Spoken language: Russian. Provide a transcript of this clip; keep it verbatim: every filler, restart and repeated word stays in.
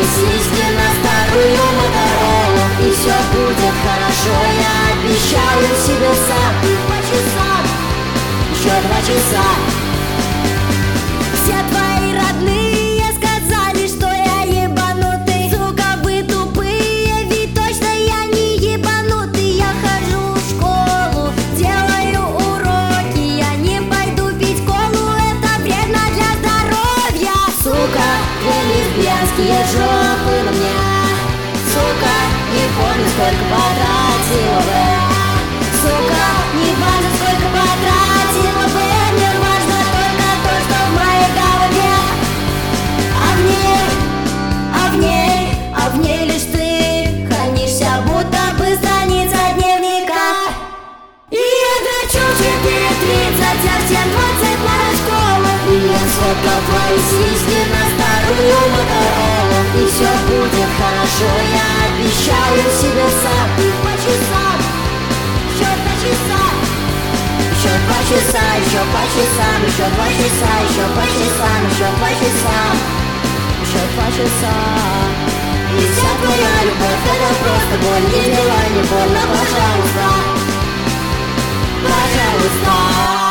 сиськи на старую Моторолу. И все будет хорошо, я обещаю себе сам. Два часа, еще два часа. Все твои родные сказали, что я ебанутый. Сука, вы тупые, ведь точно я не ебанутый. Я хожу в школу, делаю уроки. Я не пойду пить колу, это вредно для здоровья. Сука, две лесбиянские жопы на мне. Сука, не помню, сколько потратила бы. Сука, не важно, сколько потратила бы. Мне важно только то, что в моей голове. А в ней, а в ней, а в ней лишь ты хранишься, будто бы страница дневника. И я дрочу четыре тридцать, а всем двадцать на школу. И я сфоткал твои сиськи на старую Моторолу. И все будет хорошо, я обещаю себе сам. Два часа, еще два часа. Еще два часа, еще по часам, еще два часа, еще по часам, еще два часа, еще два часа. И вся твоя любовь — это просто боль, не дела, не больно, пожалуйста, пожалуйста.